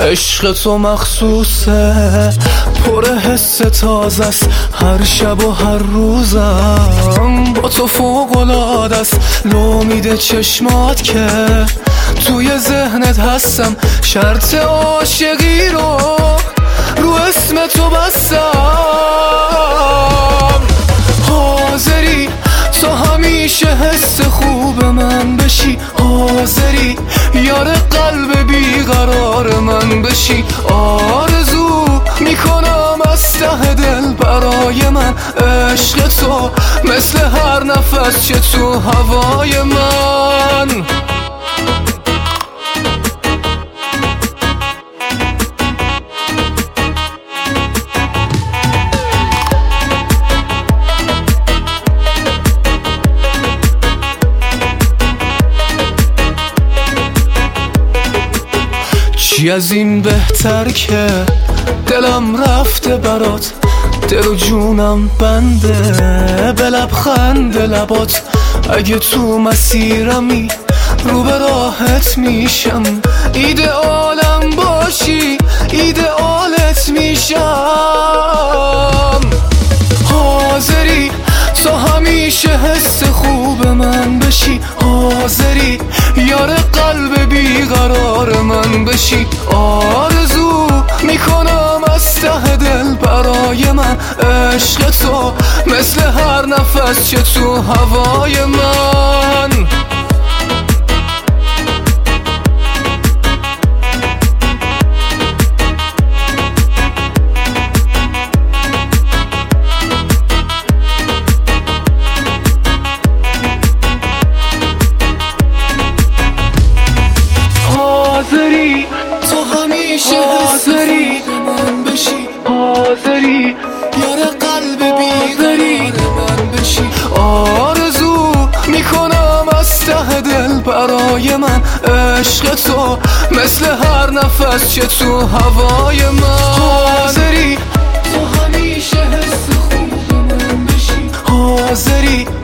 عشق تو مخصوصه، پر حس تازه است، هر شب و هر روزم با تو فوق‌العاده است. لو میده چشمات که توی ذهنت هستم، شرط عاشقی رو اسم تو بستم. حاضری تو همیشه حس خوب من بشی، حاضری یار قلب بیقرار من بشی. آرزو میکنم از ته دل برای من، عشق تو مثل هر نفس که تو هوای من. چی از این بهتر که دلم رفته برات، دل و جونم بنده به لبخند لبات. اگه تو مسیرمی رو به راحت میشم، ایدئالم باشی ایدئالت میشم. حاضری تو همیشه حس خوب من بشی، حاضری یار قلب بیقرار من بشی. آرزو میکنم از ته دل برای من، عشق تو مثل هر نفس که تو هوای من. حاضری تو همیشه حاضری من بشی، حاضری یار قلب بیقرار من بشی. آرزو میکنم از ته دل برای من، عشق تو مثل هر نفس که تو هوای من. حاضری تو همیشه حس خوب من بشی، حاضری